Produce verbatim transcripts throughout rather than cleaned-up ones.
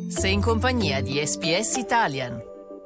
Sei in compagnia di S B S Italian.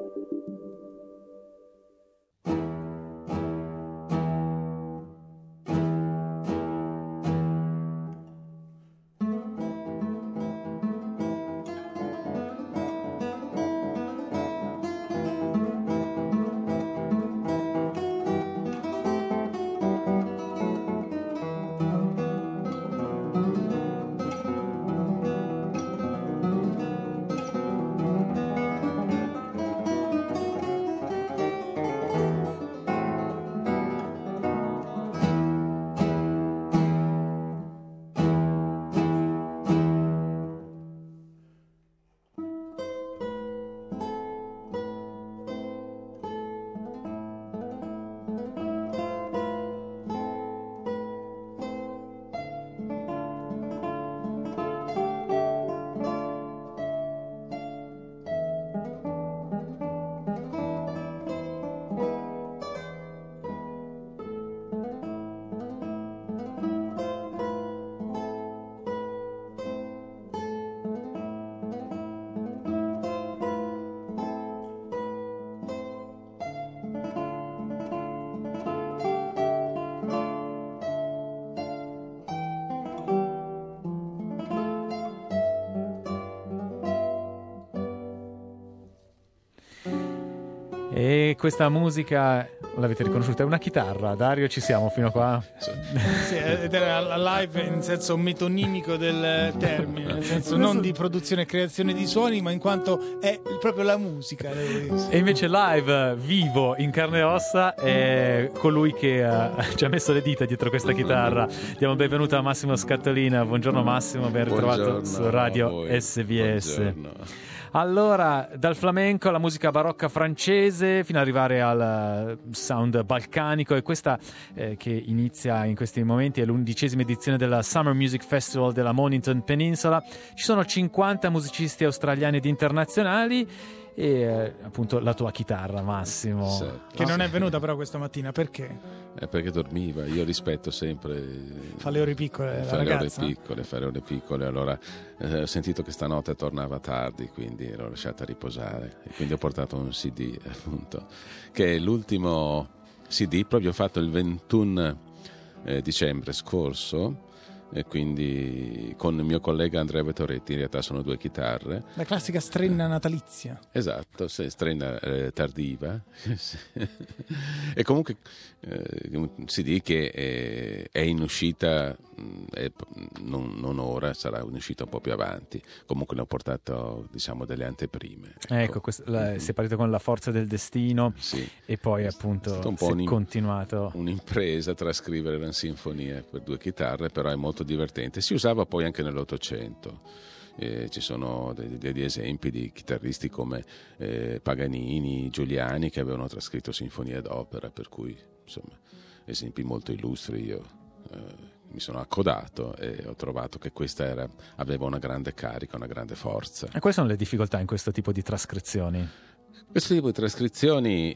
E questa musica l'avete riconosciuta, è una chitarra. Dario, ci siamo fino a qua? Sì, ed era la live in senso metonimico del termine, nel senso non di produzione e creazione di suoni, ma in quanto è proprio la musica. E invece live, vivo, in carne e ossa, è colui che uh, ci ha messo le dita dietro questa chitarra. Diamo il benvenuto a Massimo Scattolina. Buongiorno Massimo, ben ritrovato su Radio S B S. Buongiorno. Allora, dal flamenco alla musica barocca francese fino ad arrivare al sound balcanico, e questa eh, che inizia in questi momenti è l'undicesima edizione della Summer Music Festival della Mornington Peninsula. Ci sono cinquanta musicisti australiani ed internazionali e eh, appunto la tua chitarra, Massimo, sì. Che non è venuta però questa mattina, perché? È perché dormiva. Io rispetto sempre fa le ore piccole, fa la le ragazza. ore piccole, fa le ore piccole. Allora eh, ho sentito che stanotte tornava tardi, quindi l'ho lasciata riposare e quindi ho portato un C D, appunto, che è l'ultimo C D proprio fatto il ventuno eh, dicembre scorso, e quindi con il mio collega Andrea Vettoretti. In realtà sono due chitarre, la classica strenna natalizia. Esatto, sì, strenna eh, tardiva. E comunque eh, un C D che è, è in uscita, è, non, non ora, sarà in uscita un po' più avanti. Comunque ne ho portato, diciamo, delle anteprime. Ecco, ecco questo, la, si è partito con La Forza del Destino, sì. E poi appunto un si è un, continuato. Un'impresa trascrivere una sinfonia per due chitarre, però è molto divertente. Si usava poi anche nell'Ottocento. Eh, ci sono degli, degli esempi di chitarristi come eh, Paganini, Giuliani, che avevano trascritto sinfonie d'opera, per cui insomma esempi molto illustri. Io eh, mi sono accodato e ho trovato che questa era, aveva una grande carica, una grande forza. E quali sono le difficoltà in questo tipo di trascrizioni? Questo tipo di trascrizioni,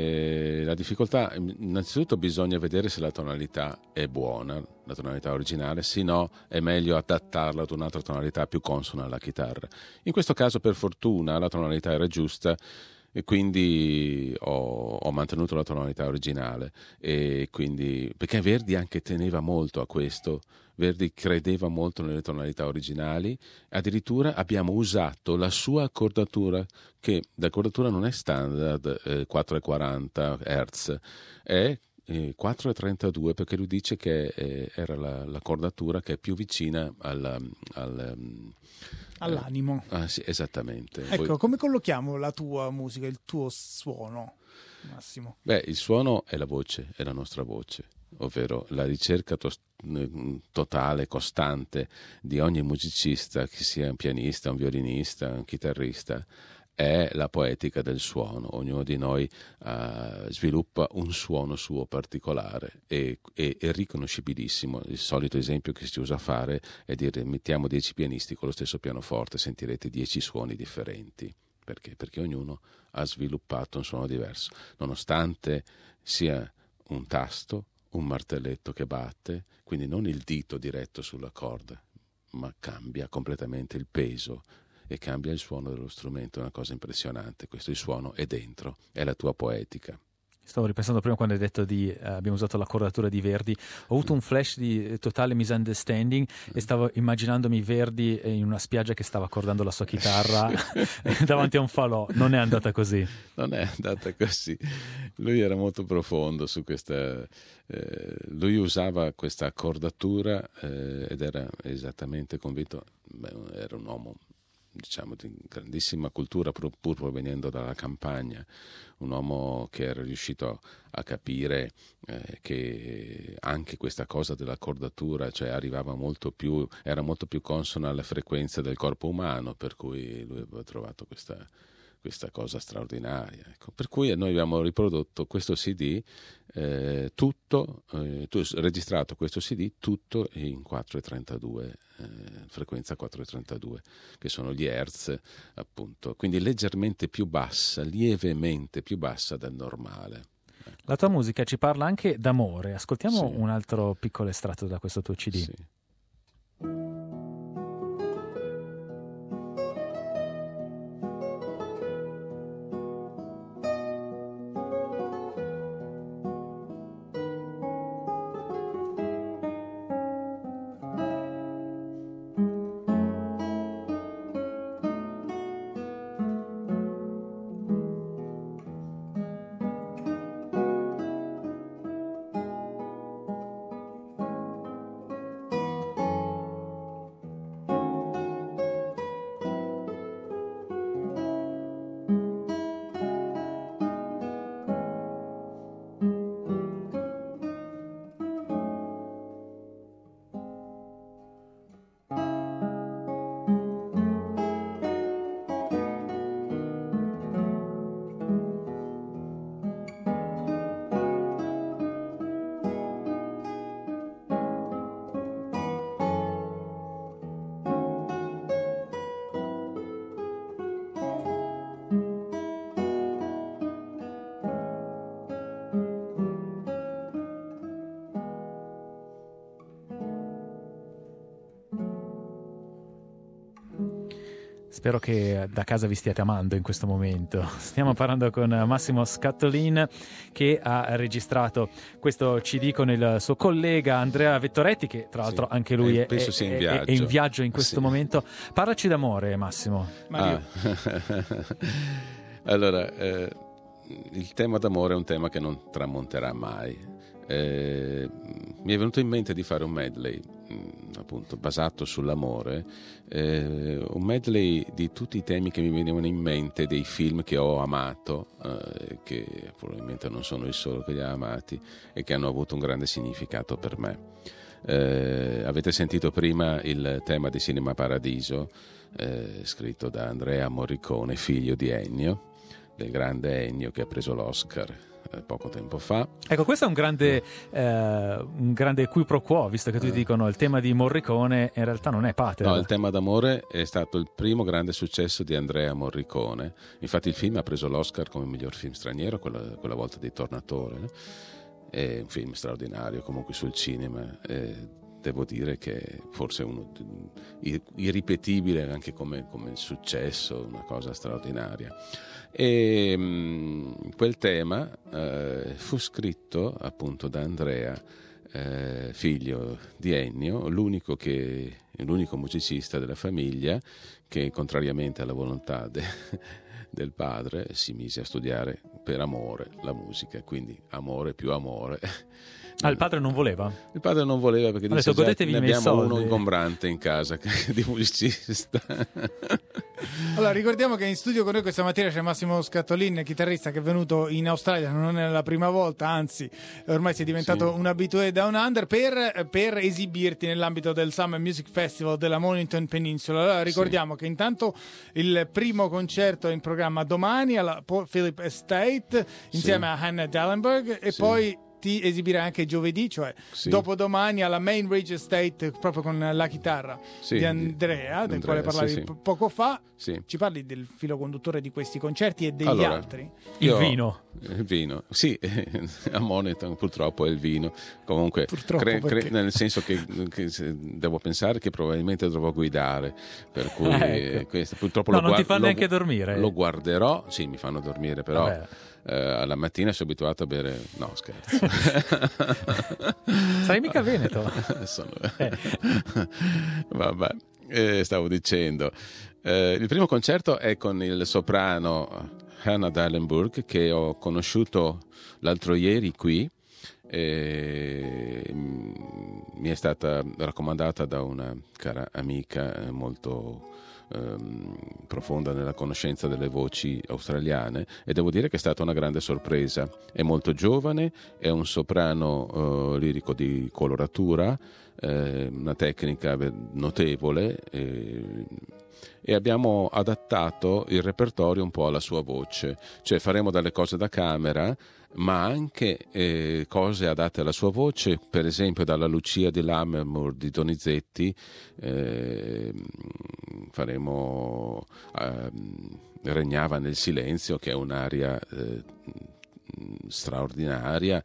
eh, la difficoltà, innanzitutto bisogna vedere se la tonalità è buona, la tonalità originale, se no è meglio adattarla ad un'altra tonalità più consona alla chitarra. In questo caso, per fortuna, la tonalità era giusta e quindi ho, ho mantenuto la tonalità originale, e quindi, perché Verdi anche teneva molto a questo. Verdi credeva molto nelle tonalità originali, addirittura abbiamo usato la sua accordatura, che l'accordatura non è standard eh, quattro e quaranta hertz, è eh, quattro e trentadue, perché lui dice che eh, era la, l'accordatura che è più vicina alla, al, um, all'animo. Eh, ah, sì, esattamente. Ecco, Poi, come collochiamo la tua musica, il tuo suono, Massimo? Beh, il suono è la voce, è la nostra voce, ovvero la ricerca to- totale, costante di ogni musicista, che sia un pianista, un violinista, un chitarrista, è la poetica del suono. Ognuno di noi uh, sviluppa un suono suo particolare e, e, e riconoscibilissimo. Il solito esempio che si usa a fare è dire: mettiamo dieci pianisti con lo stesso pianoforte, sentirete dieci suoni differenti. Perché? Perché ognuno ha sviluppato un suono diverso, nonostante sia un tasto, un martelletto che batte, quindi non il dito diretto sulla corda, ma cambia completamente il peso e cambia il suono dello strumento, è una cosa impressionante. Questo il suono è dentro, è la tua poetica. Stavo ripensando prima quando hai detto di eh, abbiamo usato l'accordatura di Verdi, ho avuto un flash di totale misunderstanding e stavo immaginandomi Verdi in una spiaggia che stava accordando la sua chitarra davanti a un falò. Non è andata così. Non è andata così. Lui era molto profondo su questa. Eh, lui usava questa accordatura eh, ed era esattamente convinto. Beh, era un uomo, diciamo, di grandissima cultura, pur provenendo dalla campagna, un uomo che era riuscito a capire eh, che anche questa cosa dell'accordatura, cioè arrivava molto più, era molto più consona alla frequenza del corpo umano, per cui lui aveva trovato questa, questa cosa straordinaria. Ecco. Per cui noi abbiamo riprodotto questo C D, eh, tutto, eh, registrato questo C D tutto in quattro e trentadue, eh, frequenza quattro e trentadue, che sono gli hertz, appunto, quindi leggermente più bassa, lievemente più bassa del normale. La tua musica ci parla anche d'amore. Ascoltiamo Sì. un altro piccolo estratto da questo tuo C D. Sì. Spero che da casa vi stiate amando in questo momento. Stiamo parlando con Massimo Scattolin, che ha registrato questo C D con il suo collega Andrea Vettoretti, che tra l'altro sì, anche lui è, è, penso sia in viaggio. è, è in viaggio in questo sì. momento. Parlaci d'amore, Massimo. Ah. Allora, eh, il tema d'amore è un tema che non tramonterà mai. Eh, mi è venuto in mente di fare un medley, appunto basato sull'amore, eh, un medley di tutti i temi che mi venivano in mente, dei film che ho amato, eh, che probabilmente non sono il solo che li ha amati e che hanno avuto un grande significato per me. Eh, avete sentito prima il tema di Cinema Paradiso, eh, scritto da Andrea Morricone, figlio di Ennio, del grande Ennio che ha preso l'Oscar poco tempo fa. Ecco, questo è un grande eh, un grande qui pro quo, visto che tutti dicono il tema di Morricone in realtà non è Pater. No, il tema d'amore è stato il primo grande successo di Andrea Morricone. Infatti il film ha preso l'Oscar come miglior film straniero, quella, quella volta di Tornatore, no? È un film straordinario comunque sul cinema. E devo dire che forse uno irripetibile anche come, come successo, una cosa straordinaria. E mh, quel tema eh, fu scritto appunto da Andrea, eh, figlio di Ennio, l'unico, che, l'unico musicista della famiglia che, contrariamente alla volontà de, del padre, si mise a studiare per amore la musica, quindi amore più amore. Ah, il padre non voleva? Il padre non voleva perché disse già ne abbiamo soldi. Uno ingombrante in casa di musicista. Allora, ricordiamo che in studio con noi questa mattina c'è Massimo Scattolin, chitarrista che è venuto in Australia, non è la prima volta, anzi ormai sei diventato sì. un abitué Down Under per, per esibirti nell'ambito del Summer Music Festival della Mornington Peninsula. Allora, ricordiamo sì. che intanto il primo concerto è in programma domani alla Port Phillip Estate insieme sì. a Hannah Dallenberg e sì. poi infatti esibirai anche giovedì, cioè sì. dopodomani alla Main Rage Estate, proprio con la chitarra sì, di Andrea, di, del Andrea, quale parlavi sì, sì. poco fa. Sì. Ci parli del filo conduttore di questi concerti e degli allora, altri? Il io, vino. Il vino, sì, a Monetan purtroppo è il vino. Comunque, cre, cre, nel senso che, che devo pensare che probabilmente dovrò guidare, per cui ecco. questo, purtroppo no, lo non guard- ti fa lo, neanche dormire. Lo guarderò, sì, mi fanno dormire, però eh, alla mattina sono abituato a bere. No, scherzo. Sei mica veneto. Sono... eh. Vabbè, eh, stavo dicendo. Eh, il primo concerto è con il soprano Hannah Dallenburg, che ho conosciuto l'altro ieri qui. E mi è stata raccomandata da una cara amica molto ehm, profonda nella conoscenza delle voci australiane, e devo dire che è stata una grande sorpresa. È molto giovane, è un soprano eh, lirico di coloratura, eh, una tecnica notevole, eh, e abbiamo adattato il repertorio un po' alla sua voce, cioè faremo delle cose da camera ma anche eh, cose adatte alla sua voce, per esempio dalla Lucia di Lammermoor di Donizetti eh, faremo eh, Regnava nel silenzio, che è un'aria eh, straordinaria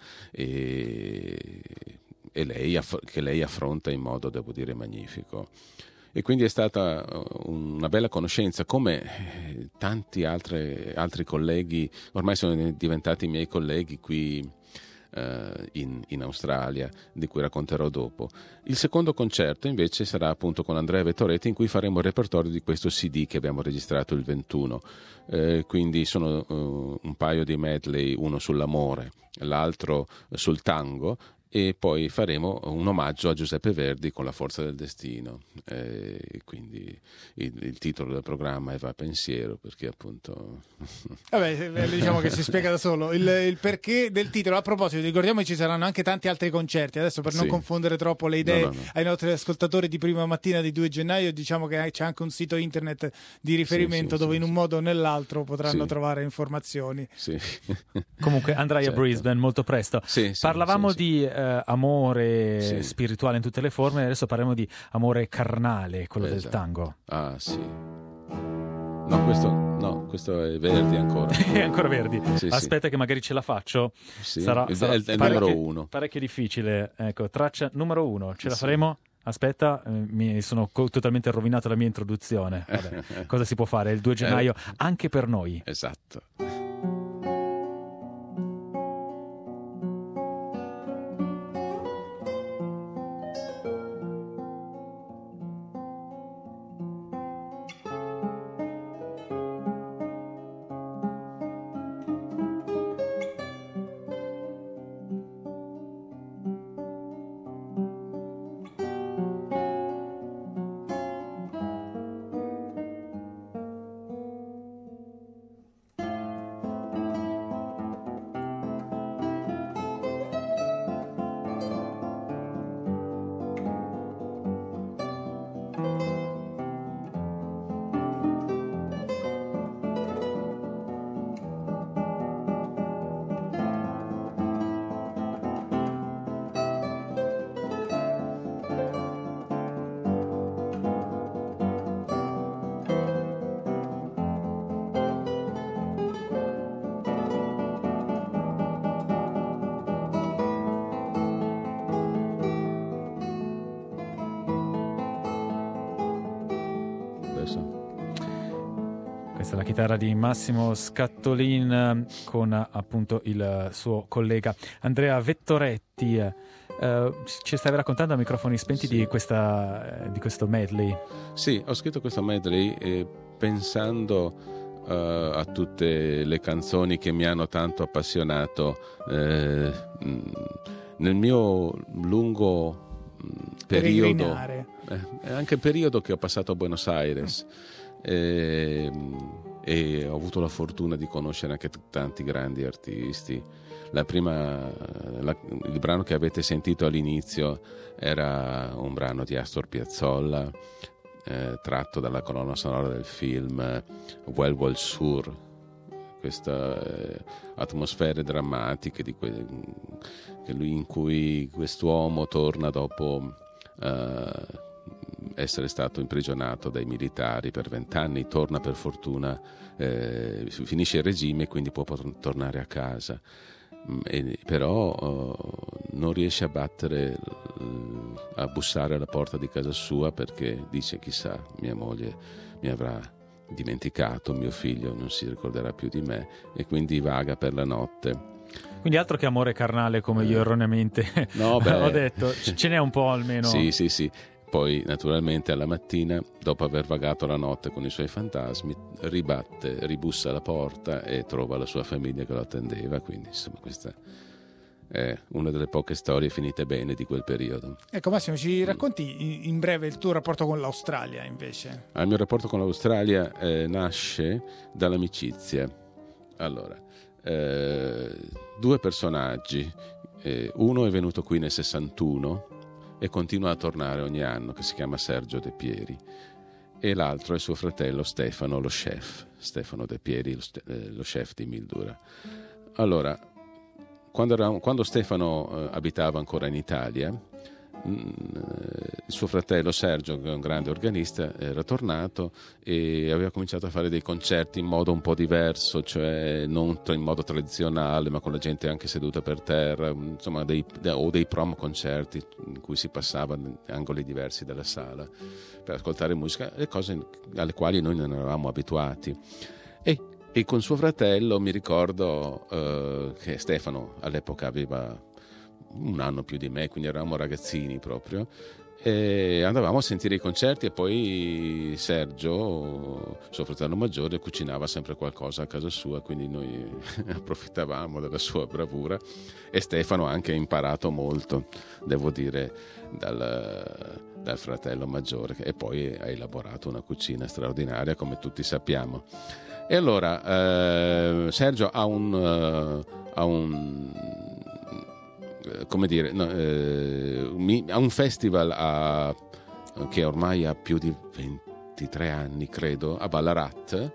e, e lei aff- che lei affronta in modo, devo dire, magnifico. E quindi è stata una bella conoscenza, come tanti altre, altri colleghi, ormai sono diventati miei colleghi qui eh, in, in Australia, di cui racconterò dopo. Il secondo concerto invece sarà appunto con Andrea Vettoretti, in cui faremo il repertorio di questo C D che abbiamo registrato il ventuno. Eh, quindi sono uh, un paio di medley, uno sull'amore, l'altro sul tango, e poi faremo un omaggio a Giuseppe Verdi con La forza del destino, e quindi il, il titolo del programma è Va pensiero, perché appunto vabbè, diciamo che si spiega da solo il, il perché del titolo. A proposito, ricordiamo che ci saranno anche tanti altri concerti adesso, per non sì. confondere troppo le idee no, no, no. ai nostri ascoltatori di prima mattina di due gennaio. Diciamo che c'è anche un sito internet di riferimento sì, sì, dove sì, in un modo o nell'altro potranno sì. trovare informazioni. Sì. Comunque andrai certo. a Brisbane molto presto. Sì, sì, parlavamo sì, di sì. Uh, amore sì. spirituale in tutte le forme, adesso parliamo di amore carnale, quello esatto. del tango. Ah sì. No, questo, no, questo è Verdi ancora. È ancora Verdi. Sì, Aspetta sì. che magari ce la faccio. Sì. Sarà, è, sarà è il parecchio, numero uno. Parecchio difficile. Ecco, traccia numero uno. Ce la sì. faremo? Aspetta, eh, mi sono co- totalmente rovinato la mia introduzione. Vabbè, cosa si può fare? Il due gennaio eh. anche per noi. Esatto. Questa è la chitarra di Massimo Scattolin con appunto il suo collega Andrea Vettoretti. Uh, ci stavi raccontando a microfoni spenti sì. di, questa, di questo medley. Sì, ho scritto questo medley eh, pensando uh, a tutte le canzoni che mi hanno tanto appassionato eh, nel mio lungo periodo, eh, anche il periodo che ho passato a Buenos Aires. E, e ho avuto la fortuna di conoscere anche t- tanti grandi artisti. La prima, la, il brano che avete sentito all'inizio era un brano di Astor Piazzolla, eh, tratto dalla colonna sonora del film Vuelvo al Sur. Queste eh, atmosfere drammatiche di que- che lui, in cui quest'uomo torna dopo uh, essere stato imprigionato dai militari per vent'anni, torna per fortuna, eh, finisce il regime e quindi può pot- tornare a casa. E, però uh, non riesce a battere, uh, a bussare alla porta di casa sua, perché dice: chissà, mia moglie mi avrà dimenticato, mio figlio non si ricorderà più di me, e quindi vaga per la notte. Quindi altro che amore carnale, come io erroneamente no, beh, ho detto, ce n'è un po' almeno. Sì, sì, sì. Poi naturalmente alla mattina, dopo aver vagato la notte con i suoi fantasmi, ribatte, ribussa alla porta e trova la sua famiglia che lo attendeva. Quindi insomma questa è una delle poche storie finite bene di quel periodo. Ecco Massimo, ci racconti in breve il tuo rapporto con l'Australia invece? Il mio rapporto con l'Australia eh, nasce dall'amicizia. Allora, eh, due personaggi, eh, uno è venuto qui nel sessantuno e continua a tornare ogni anno, che si chiama Sergio De Pieri, e l'altro è suo fratello Stefano, lo chef, Stefano De Pieri, lo, eh, lo chef di Mildura. Allora, quando, era, quando Stefano eh, abitava ancora in Italia, mh, il suo fratello Sergio, che è un grande organista, era tornato e aveva cominciato a fare dei concerti in modo un po' diverso, cioè non in modo tradizionale, ma con la gente anche seduta per terra, insomma, dei, o dei prom concerti in cui si passava in angoli diversi della sala per ascoltare musica, le cose alle quali noi non eravamo abituati. E, e con suo fratello mi ricordo eh, che Stefano all'epoca aveva un anno più di me, quindi eravamo ragazzini proprio, e andavamo a sentire i concerti, e poi Sergio, suo fratello maggiore, cucinava sempre qualcosa a casa sua, quindi noi approfittavamo della sua bravura, e Stefano ha anche imparato molto, devo dire, dal, dal fratello maggiore, e poi ha elaborato una cucina straordinaria, come tutti sappiamo. E allora eh, Sergio ha un, uh, ha un come dire, no, eh, mi, a un festival a, che ormai ha più di ventitré anni, credo, a Ballarat,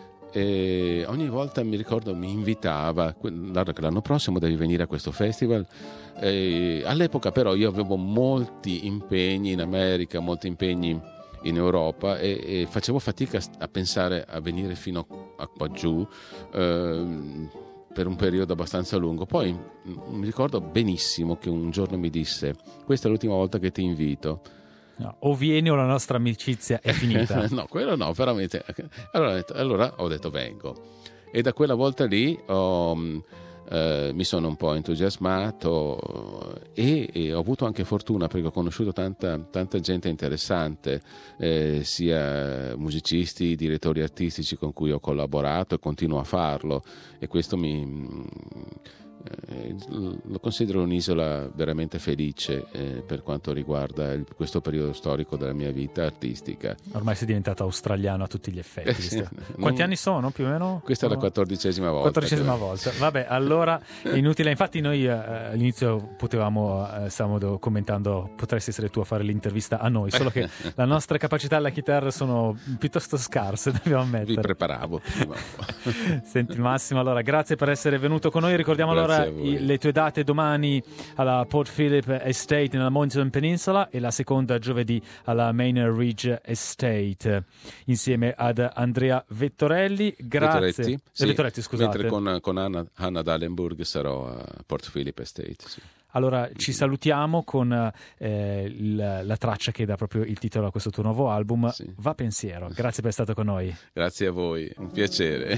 e ogni volta mi ricordo mi invitava: l'anno prossimo devi venire a questo festival. E all'epoca però io avevo molti impegni in America, molti impegni in Europa, e, e facevo fatica a pensare a venire fino a qua giù eh, per un periodo abbastanza lungo. Poi mi ricordo benissimo che un giorno mi disse: questa è l'ultima volta che ti invito. No, o vieni o la nostra amicizia è finita. No, quello no, veramente. Allora ho detto, allora ho detto vengo. E da quella volta lì ho, eh, mi sono un po' entusiasmato, e, e ho avuto anche fortuna, perché ho conosciuto tanta, tanta gente interessante, eh, sia musicisti, direttori artistici con cui ho collaborato e continuo a farlo, e questo mi... Eh, lo considero un'isola veramente felice eh, per quanto riguarda il, questo periodo storico della mia vita artistica. Ormai sei diventato australiano a tutti gli effetti. Eh sì, Quanti non... anni sono più o meno? Questa è la quattordicesima volta. Quattordicesima volta. Vabbè, allora è inutile. Infatti noi eh, all'inizio potevamo, eh, stavamo commentando, potresti essere tu a fare l'intervista a noi, solo che la nostra capacità alla chitarra sono piuttosto scarse, dobbiamo ammettere. Vi preparavo prima. Senti Massimo, allora grazie per essere venuto con noi. Ricordiamo grazie allora i, le tue date: domani alla Port Phillip Estate nella Mornington Peninsula, e la seconda giovedì alla Manor Ridge Estate insieme ad Andrea Vettorelli. Grazie. Vettoretti, sì. Vettoretti, scusate. Mentre con, con Anna, Anna Dallenburg sarò a Port Phillip Estate, sì. Allora ci salutiamo con eh, il, la traccia che dà proprio il titolo a questo tuo nuovo album, sì. Va Pensiero. Grazie per essere stato con noi. Grazie a voi, un piacere.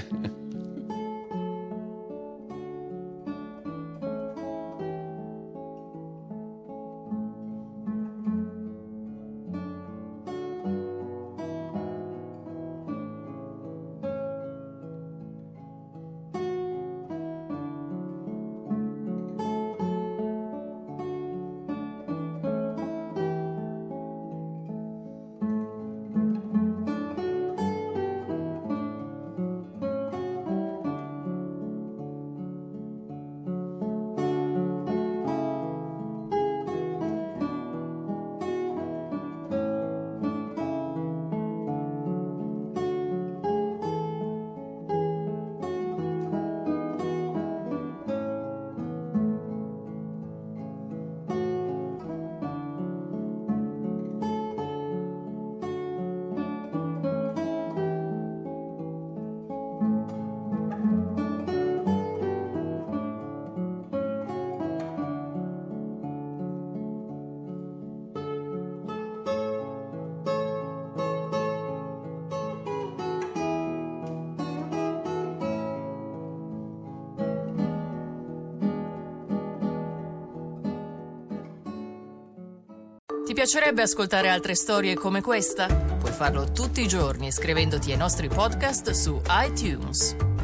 Ti piacerebbe ascoltare altre storie come questa? Puoi farlo tutti i giorni iscrivendoti ai nostri podcast su iTunes.